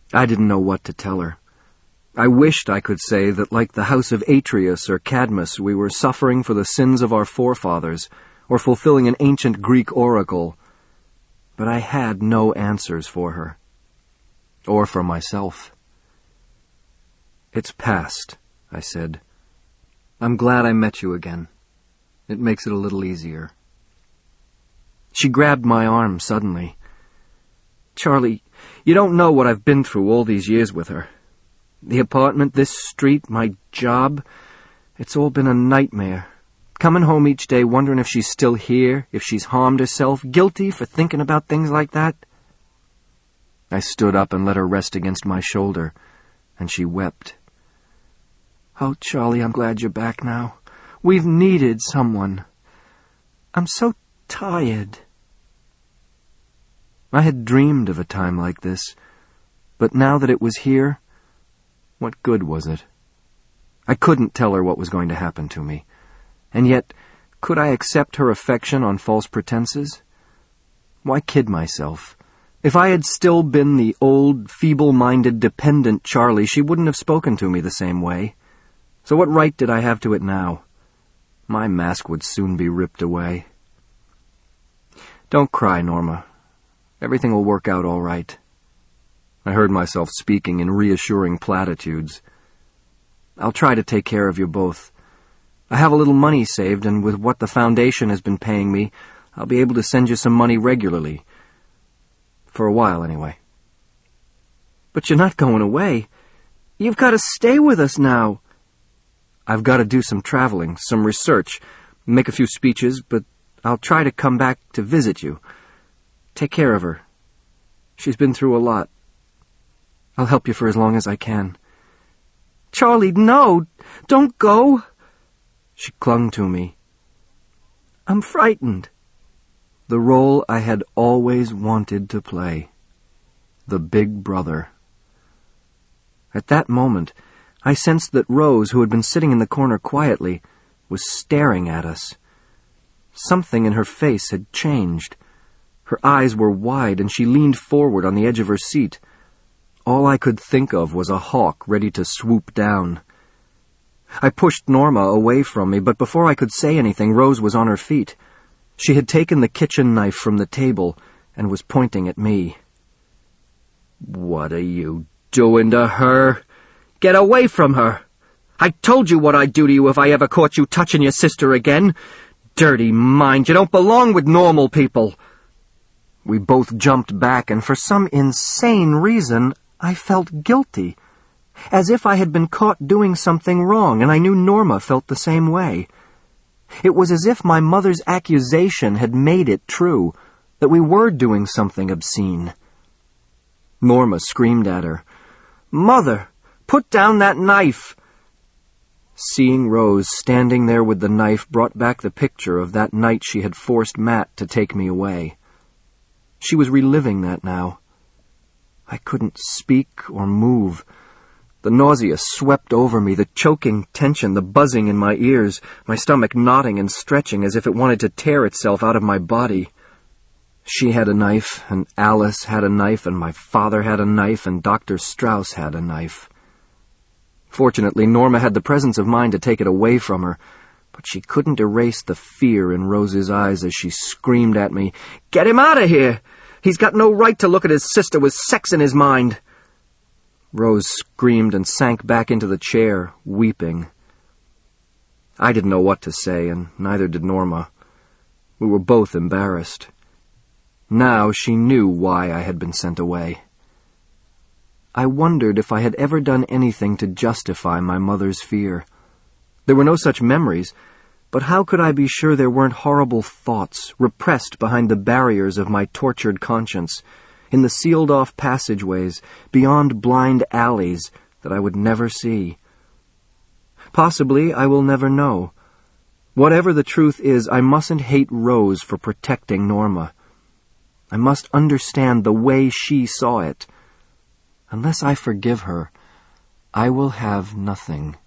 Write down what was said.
I didn't know what to tell her. I wished I could say that, like the house of Atreus or Cadmus, we were suffering for the sins of our forefathers, or fulfilling an ancient Greek oracle. But I had no answers for her. Or for myself. "It's past," I said. "I'm glad I met you again. It makes it a little easier." She grabbed my arm suddenly. "Charlie, you don't know what I've been through all these years with her. The apartment, this street, my job, it's all been a nightmare. Coming home each day wondering if she's still here, if she's harmed herself, guilty for thinking about things like that." I stood up and let her rest against my shoulder, and she wept. "Oh, Charlie, I'm glad you're back now. We've needed someone. I'm so tired." I had dreamed of a time like this, but now that it was here, what good was it? I couldn't tell her what was going to happen to me. And yet, could I accept her affection on false pretenses? Why kid myself? If I had still been the old, feeble-minded, dependent Charlie, she wouldn't have spoken to me the same way. So what right did I have to it now? My mask would soon be ripped away. "Don't cry, Norma. Everything will work out all right." I heard myself speaking in reassuring platitudes. "I'll try to take care of you both. I have a little money saved, and with what the foundation has been paying me, I'll be able to send you some money regularly. For a while, anyway." "But you're not going away. You've got to stay with us now." "I've got to do some traveling, some research, make a few speeches, but I'll try to come back to visit you. Take care of her. She's been through a lot. I'll help you for as long as I can." "Charlie, no! Don't go!" She clung to me. "I'm frightened." The role I had always wanted to play. The big brother. At that moment, I sensed that Rose, who had been sitting in the corner quietly, was staring at us. Something in her face had changed. Her eyes were wide, and she leaned forward on the edge of her seat. All I could think of was a hawk ready to swoop down. I pushed Norma away from me, but before I could say anything, Rose was on her feet. She had taken the kitchen knife from the table and was pointing at me. "What are you doing to her? Get away from her! I told you what I'd do to you if I ever caught you touching your sister again. Dirty mind, you don't belong with normal people." We both jumped back, and for some insane reason, I felt guilty, as if I had been caught doing something wrong, and I knew Norma felt the same way. It was as if my mother's accusation had made it true, that we were doing something obscene. Norma screamed at her, "Mother, put down that knife!" Seeing Rose standing there with the knife brought back the picture of that night she had forced Matt to take me away. She was reliving that now. I couldn't speak or move. The nausea swept over me, the choking tension, the buzzing in my ears, my stomach knotting and stretching as if it wanted to tear itself out of my body. She had a knife, and Alice had a knife, and my father had a knife, and Dr. Strauss had a knife. Fortunately, Norma had the presence of mind to take it away from her, but she couldn't erase the fear in Rose's eyes as she screamed at me, "Get him out of here! He's got no right to look at his sister with sex in his mind!" Rose screamed and sank back into the chair, weeping. I didn't know what to say, and neither did Norma. We were both embarrassed. Now she knew why I had been sent away. I wondered if I had ever done anything to justify my mother's fear. There were no such memories, but how could I be sure there weren't horrible thoughts repressed behind the barriers of my tortured conscience, in the sealed-off passageways, beyond blind alleys that I would never see? Possibly I will never know. Whatever the truth is, I mustn't hate Rose for protecting Norma. I must understand the way she saw it. Unless I forgive her, I will have nothing.